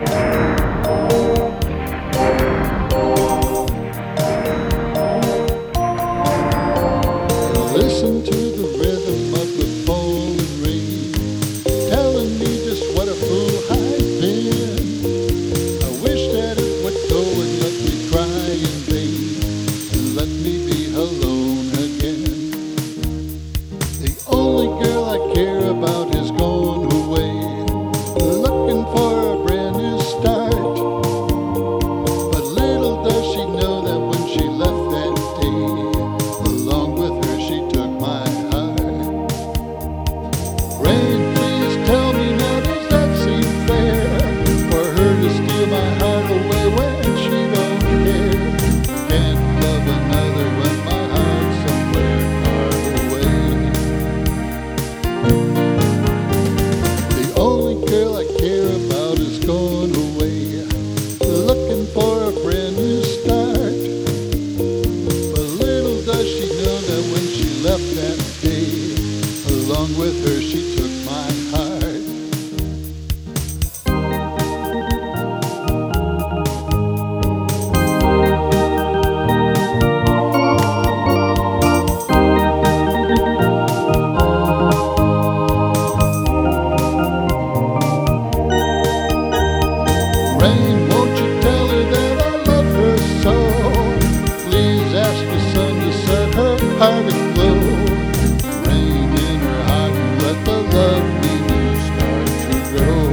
Listen to the rhythm of the falling rain, telling me just what a fool I've been. I wish that it would go and let me cry in vain, and let me be alone again. The only girl I care about is gone away, looking for a brand new start. But little does she know that when she left that day, along with her she took my heart. Rain, please tell me now, does that seem fair, for her to steal my heart away when she don't care? Can't love another when my heart's somewhere far away. The only girl I care about is gone away, looking for a brand new start. But little does she know that when she left that day, along with her she took my heart. Rain, won't you tell her that I love her so? Please ask the sun to set her heart aglow. Rain in her heart and let the love we knew start to grow.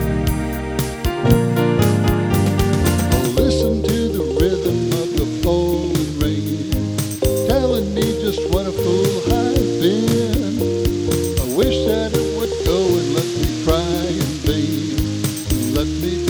Oh, listen to the rhythm of the falling rain, telling me just what a fool I've been. I wish that it would go and let me cry in vain, and let me